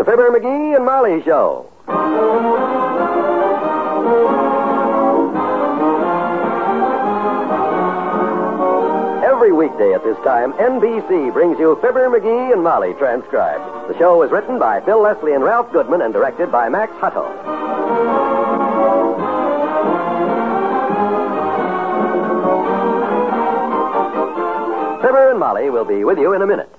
The Fibber, McGee, and Molly Show. Every weekday at this time, NBC brings you Fibber, McGee, and Molly transcribed. The show is written by Phil Leslie and Ralph Goodman and directed by Max Hutto. Fibber and Molly will be with you in a minute.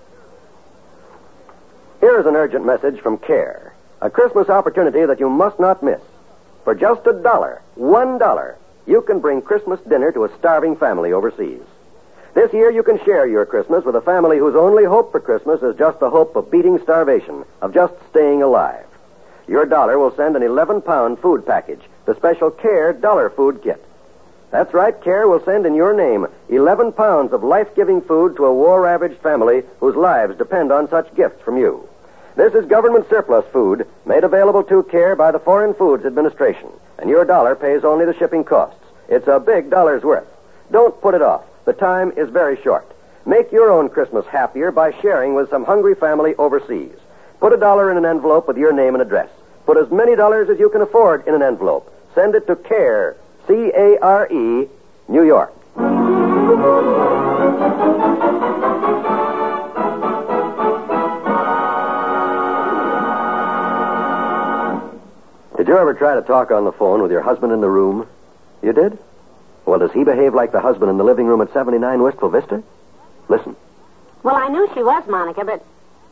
Here is an urgent message from CARE, a Christmas opportunity that you must not miss. For just $1, you can bring Christmas dinner to a starving family overseas. This year you can share your Christmas with a family whose only hope for Christmas is just the hope of beating starvation, of just staying alive. Your dollar will send an 11-pound food package, the special CARE Dollar Food Kit. That's right, CARE will send in your name 11 pounds of life-giving food to a war-ravaged family whose lives depend on such gifts from you. This is government surplus food made available to CARE by the Foreign Foods Administration, and your dollar pays only the shipping costs. It's a big dollar's worth. Don't put it off. The time is very short. Make your own Christmas happier by sharing with some hungry family overseas. Put $1 in an envelope with your name and address. Put as many dollars as you can afford in an envelope. Send it to CARE, C-A-R-E, New York. Did you ever try to talk on the phone with your husband in the room? You did? Well, does he behave like the husband in the living room at 79 Wistful Vista? Listen. Well, I knew she was, Monica, but...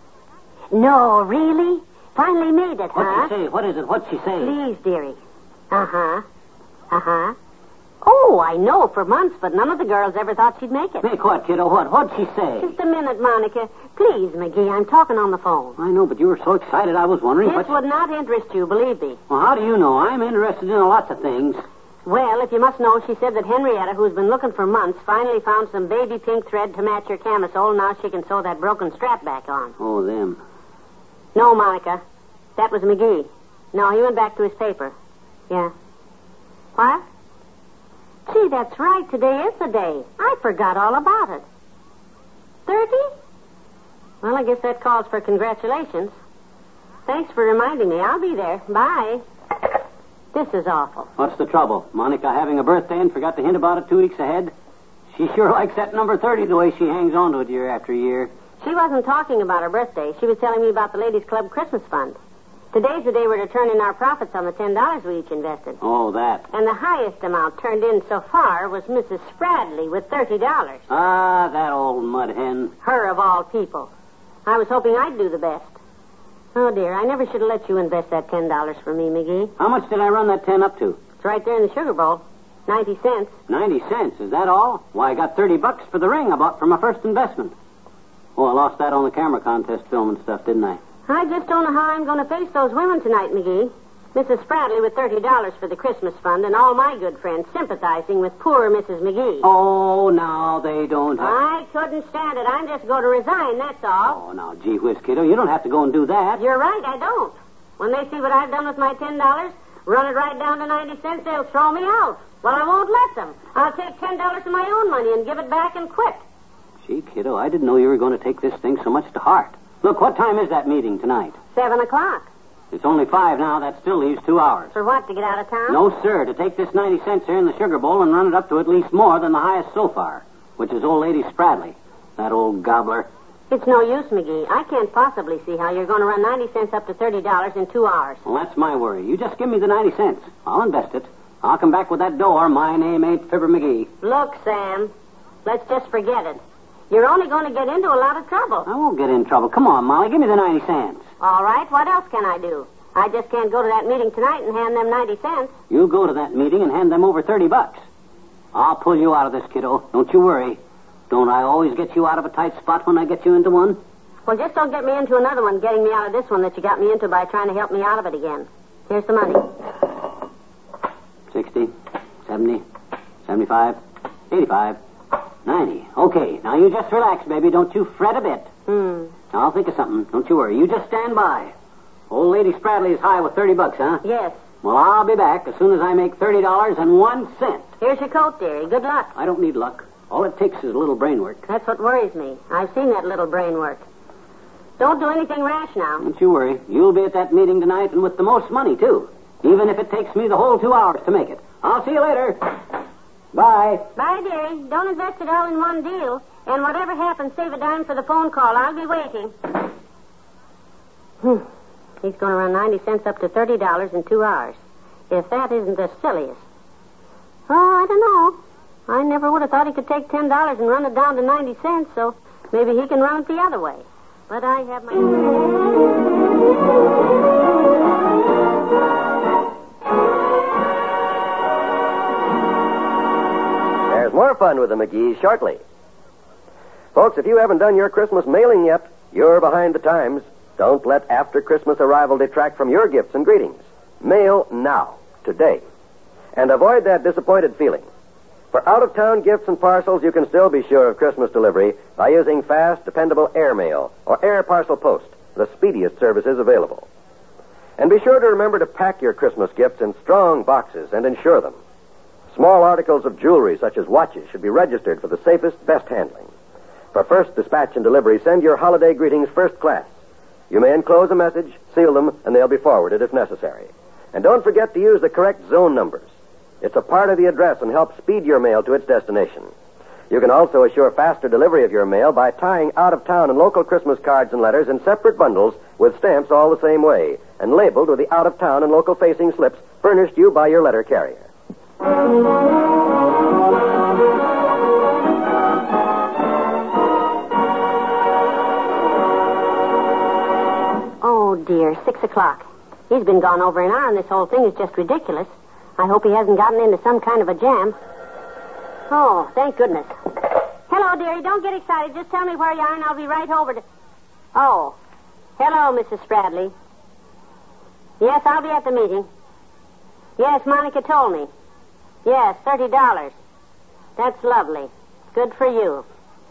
No, really? Finally made it, huh? What'd she say? What is it? What'd she say? Please, dearie. Uh-huh. Uh-huh. Oh, I know for months, but none of the girls ever thought she'd make it. Make what, kiddo? What? What'd she say? Just a minute, Monica. Please, McGee, I'm talking on the phone. I know, but you were so excited I was wondering This would not interest you, believe me. Well, how do you know? I'm interested in lots of things. Well, if you must know, she said that Henrietta, who's been looking for months, finally found some baby pink thread to match her camisole. Now she can sew that broken strap back on. Oh, them. No, Monica. That was McGee. No, he went back to his paper. Yeah. What? Gee, that's right. Today is the day. I forgot all about it. 30? Well, I guess that calls for congratulations. Thanks for reminding me. I'll be there. Bye. This is awful. What's the trouble? Monica having a birthday and forgot to hint about it 2 weeks ahead? She sure likes that number 30 the way she hangs on to it year after year. She wasn't talking about her birthday. She was telling me about the Ladies' Club Christmas Fund. Today's the day we're to turn in our profits on the $10 we each invested. Oh, that. And the highest amount turned in so far was Mrs. Spradley with $30. Ah, that old mud hen. Her of all people. I was hoping I'd do the best. Oh, dear, I never should have let you invest that $10 for me, McGee. How much did I run that 10 up to? It's right there in the sugar bowl. 90 cents. 90 cents, is that all? Why, I got $30 for the ring I bought for my first investment. Oh, I lost that on the camera contest film and stuff, didn't I? I just don't know how I'm going to face those women tonight, McGee. Mrs. Spradley with $30 for the Christmas fund and all my good friends sympathizing with poor Mrs. McGee. Oh, now they don't have... I couldn't stand it. I'm just going to resign, that's all. Oh, now, gee whiz, kiddo, you don't have to go and do that. You're right, I don't. When they see what I've done with my $10, run it right down to 90 cents, they'll throw me out. Well, I won't let them. I'll take $10 of my own money and give it back and quit. Gee, kiddo, I didn't know you were going to take this thing so much to heart. Look, what time is that meeting tonight? 7 o'clock. It's only 5 now. That still leaves 2 hours. For what, to get out of town? No, sir. To take this 90 cents here in the sugar bowl and run it up to at least more than the highest so far, which is old lady Spradley. That old gobbler. It's no use, McGee. I can't possibly see how you're going to run 90 cents up to $30 in 2 hours. Well, that's my worry. You just give me the 90 cents. I'll invest it. I'll come back with that dough or my name ain't Fibber McGee. Look, Sam, let's just forget it. You're only going to get into a lot of trouble. I won't get in trouble. Come on, Molly. Give me the 90 cents. All right. What else can I do? I just can't go to that meeting tonight and hand them 90 cents. You go to that meeting and hand them over $30. I'll pull you out of this, kiddo. Don't you worry. Don't I always get you out of a tight spot when I get you into one? Well, just don't get me into another one, getting me out of this one that you got me into by trying to help me out of it again. Here's the money. 60, 70, 75, 85, 90. Okay, now you just relax, baby. Don't you fret a bit. I'll think of something. Don't you worry. You just stand by. Old lady Spradley is high with $30, huh? Yes. Well, I'll be back as soon as I make $30.01. Here's your coat, dearie. Good luck. I don't need luck. All it takes is a little brain work. That's what worries me. I've seen that little brain work. Don't do anything rash now. Don't you worry. You'll be at that meeting tonight and with the most money, too. Even if it takes me the whole 2 hours to make it. I'll see you later. Bye. Bye, dearie. Don't invest it all in one deal. And whatever happens, save a dime for the phone call. I'll be waiting. He's going to run 90 cents up to $30 in 2 hours. If that isn't the silliest. Oh, I don't know. I never would have thought he could take $10 and run it down to 90 cents, so maybe he can run it the other way. But I have my... There's more fun with the McGees shortly. Folks, if you haven't done your Christmas mailing yet, you're behind the times. Don't let after Christmas arrival detract from your gifts and greetings. Mail now, today. And avoid that disappointed feeling. For out-of-town gifts and parcels, you can still be sure of Christmas delivery by using fast, dependable air mail or air parcel post, the speediest services available. And be sure to remember to pack your Christmas gifts in strong boxes and insure them. Small articles of jewelry, such as watches, should be registered for the safest, best handling. For first dispatch and delivery, send your holiday greetings first class. You may enclose a message, seal them, and they'll be forwarded if necessary. And don't forget to use the correct zone numbers. It's a part of the address and helps speed your mail to its destination. You can also assure faster delivery of your mail by tying out-of-town and local Christmas cards and letters in separate bundles with stamps all the same way and labeled with the out-of-town and local-facing slips furnished you by your letter carrier. Oh, dear, 6 o'clock. He's been gone over an hour, and this whole thing is just ridiculous. I hope he hasn't gotten into some kind of a jam. Oh, thank goodness. Hello, dearie. Don't get excited. Just tell me where you are, and I'll be right over to... Oh. Hello, Mrs. Spradley. Yes, I'll be at the meeting. Yes, Monica told me. Yes, $30. That's lovely. Good for you.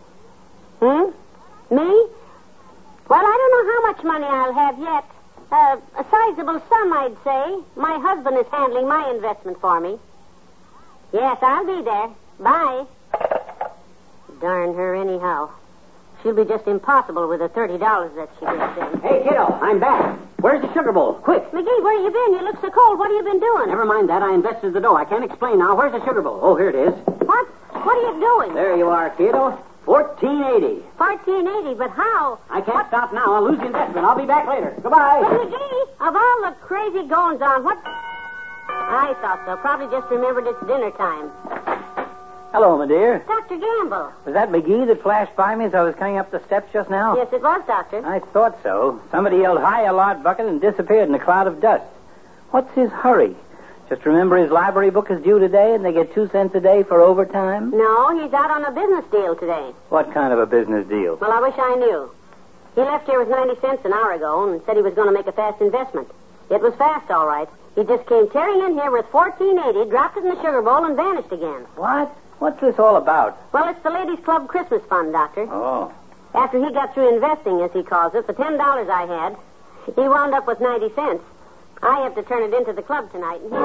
Me? Well, I don't know how much money I'll have yet. A sizable sum, I'd say. My husband is handling my investment for me. Yes, I'll be there. Bye. Darn her anyhow. She'll be just impossible with the $30 that she gets in. Hey, kiddo, I'm back. Where's the sugar bowl? Quick. McGee, where you been? You look so cold. What have you been doing? Never mind that. I invested the dough. I can't explain now. Where's the sugar bowl? Oh, here it is. What? What are you doing? There you are, kiddo. $14.80. $14.80, but how? I can't stop now. I'll lose the investment. I'll be back later. Goodbye. But McGee, of all the crazy goings on, what... I thought so. Probably just remembered it's dinner time. Hello, my dear. Dr. Gamble. Was that McGee that flashed by me as I was coming up the steps just now? Yes, it was, Doctor. I thought so. Somebody yelled, "Hi, a lot bucket," and disappeared in a cloud of dust. What's his hurry? Just remember his library book is due today and they get 2 cents a day for overtime? No, he's out on a business deal today. What kind of a business deal? Well, I wish I knew. He left here with 90 cents an hour ago and said he was going to make a fast investment. It was fast, all right. He just came tearing in here with $14.80, dropped it in the sugar bowl, and vanished again. What? What's this all about? Well, it's the Ladies' Club Christmas Fund, Doctor. Oh. After he got through investing, as he calls it, the $10 I had, he wound up with 90 cents. I have to turn it into the club tonight. And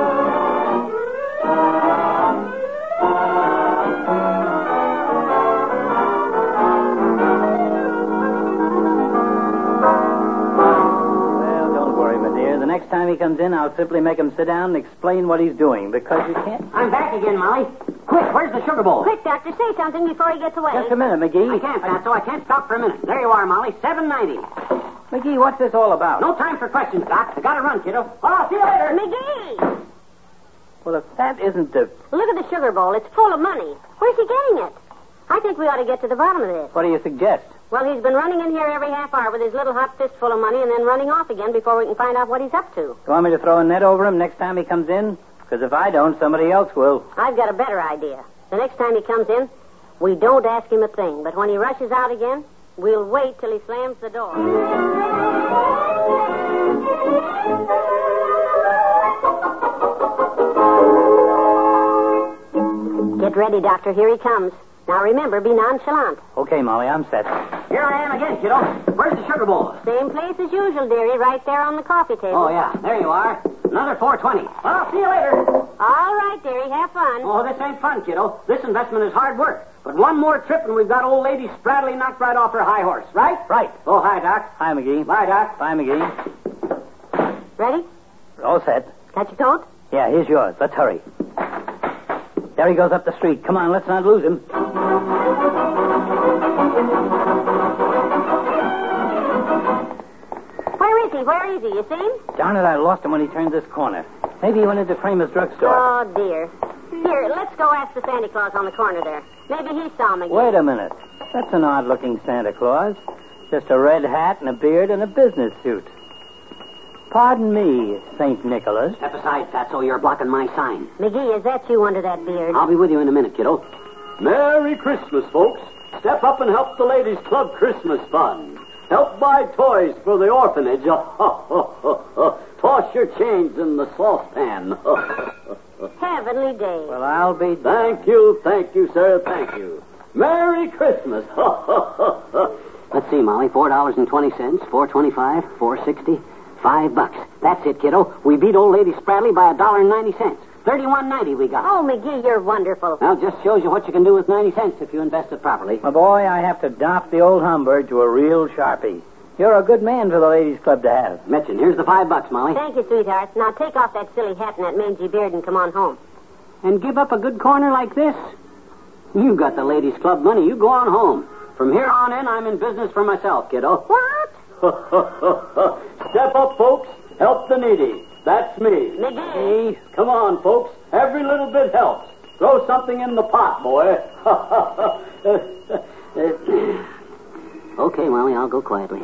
Well, don't worry, my dear. The next time he comes in, I'll simply make him sit down and explain what he's doing, because you can't... I'm back again, Molly. Quick, where's the sugar bowl? Quick, Doctor, say something before he gets away. Just a minute, McGee. I can't, Fatso. I can't stop for a minute. There you are, Molly. $7.90. McGee, what's this all about? No time for questions, Doc. I gotta run, kiddo. Oh, see you later. McGee! Well, if that isn't the... Look at the sugar bowl. It's full of money. Where's he getting it? I think we ought to get to the bottom of this. What do you suggest? Well, he's been running in here every half hour with his little hot fist full of money and then running off again before we can find out what he's up to. You want me to throw a net over him next time he comes in? Because if I don't, somebody else will. I've got a better idea. The next time he comes in, we don't ask him a thing. But when he rushes out again, we'll wait till he slams the door. Get ready, Doctor. Here he comes. Now remember, be nonchalant. Okay, Molly, I'm set. Here I am again, kiddo. Where's the sugar bowl? Same place as usual, dearie, right there on the coffee table. Oh, yeah. There you are. Another $4.20. I'll see you later. All right, dearie. Have fun. Oh, this ain't fun, kiddo. This investment is hard work. But one more trip and we've got old lady Spradley knocked right off her high horse, right? Right. Oh, hi, Doc. Hi, McGee. Bye, Doc. Bye, McGee. Ready? All set. Got your coat? Yeah, here's yours. Let's hurry. There he goes up the street. Come on, let's not lose him. Where is he? You see him? Darn it, I lost him when he turned this corner. Maybe he went into Kramer's drugstore. Oh, dear. Here, let's go ask the Santa Claus on the corner there. Maybe he saw him again. Wait a minute. That's an odd-looking Santa Claus. Just a red hat and a beard and a business suit. Pardon me, St. Nicholas. Step aside, Fatso. You're blocking my sign. McGee, is that you under that beard? I'll be with you in a minute, kiddo. Merry Christmas, folks. Step up and help the Ladies' Club Christmas Fund. Help buy toys for the orphanage. Toss your change in the saucepan. Heavenly day. Well, I'll be... Thank you, sir, thank you. Merry Christmas. Let's see, Molly. $4.20, $4.25, $4.60, $5. That's it, kiddo. We beat old lady Spradley by $1.90. $31.90 we got. Oh, McGee, you're wonderful. Well, just shows you what you can do with 90 cents if you invest it properly. My boy, I have to doff the old Humbird to a real Sharpie. You're a good man for the ladies' club to have. Mitchin, here's the $5, Molly. Thank you, sweetheart. Now take off that silly hat and that mangy beard and come on home. And give up a good corner like this? You got the ladies' club money. You go on home. From here on in, I'm in business for myself, kiddo. What? Step up, folks. Help the needy. That's me. McGee. Come on, folks. Every little bit helps. Throw something in the pot, boy. Okay, Molly, I'll go quietly.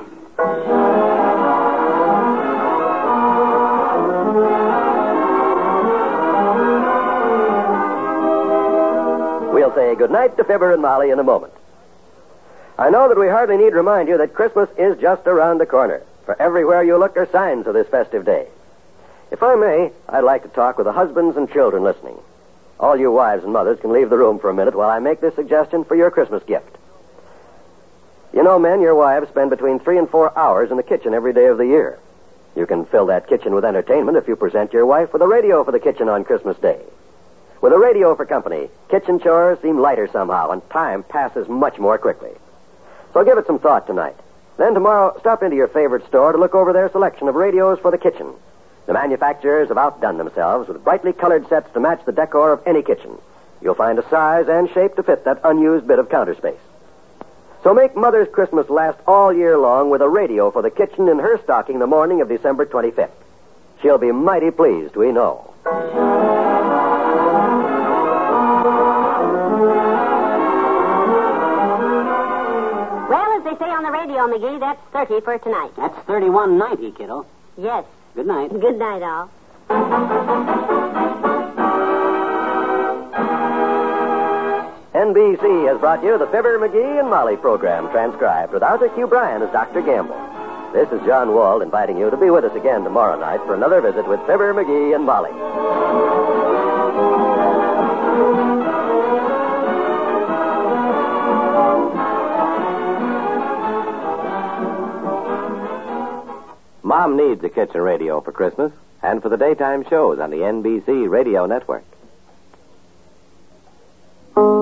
We'll say goodnight to Fibber and Molly in a moment. I know that we hardly need to remind you that Christmas is just around the corner. For everywhere you look are signs of this festive day. If I may, I'd like to talk with the husbands and children listening. All you wives and mothers can leave the room for a minute while I make this suggestion for your Christmas gift. You know, men, your wives spend between 3 and 4 hours in the kitchen every day of the year. You can fill that kitchen with entertainment if you present your wife with a radio for the kitchen on Christmas Day. With a radio for company, kitchen chores seem lighter somehow, and time passes much more quickly. So give it some thought tonight. Then tomorrow, stop into your favorite store to look over their selection of radios for the kitchen. The manufacturers have outdone themselves with brightly colored sets to match the decor of any kitchen. You'll find a size and shape to fit that unused bit of counter space. So make Mother's Christmas last all year long with a radio for the kitchen in her stocking the morning of December 25th. She'll be mighty pleased, we know. Well, as they say on the radio, McGee, that's 30 for tonight. That's $31.90, kiddo. Yes. Good night. Good night, all. NBC has brought you the Fibber, McGee, and Molly program, transcribed with Arthur Q. Bryan as Dr. Gamble. This is John Wald inviting you to be with us again tomorrow night for another visit with Fibber, McGee, and Molly. Mom needs a kitchen radio for Christmas and for the daytime shows on the NBC radio network.